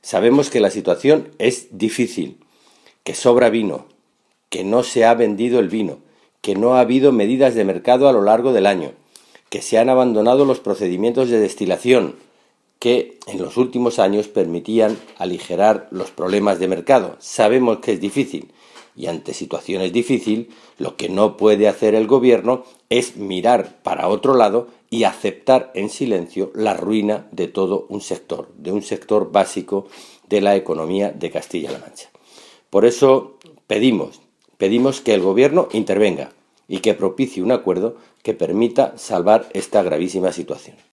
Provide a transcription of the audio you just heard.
Sabemos que la situación es difícil, que sobra vino, que no se ha vendido el vino, que no ha habido medidas de mercado a lo largo del año, que se han abandonado los procedimientos de destilación que en los últimos años permitían aligerar los problemas de mercado. Sabemos que es difícil y ante situaciones difíciles lo que no puede hacer el gobierno es mirar para otro lado y aceptar en silencio la ruina de todo un sector, de un sector básico de la economía de Castilla-La Mancha. Por eso pedimos que el gobierno intervenga y que propicie un acuerdo que permita salvar esta gravísima situación.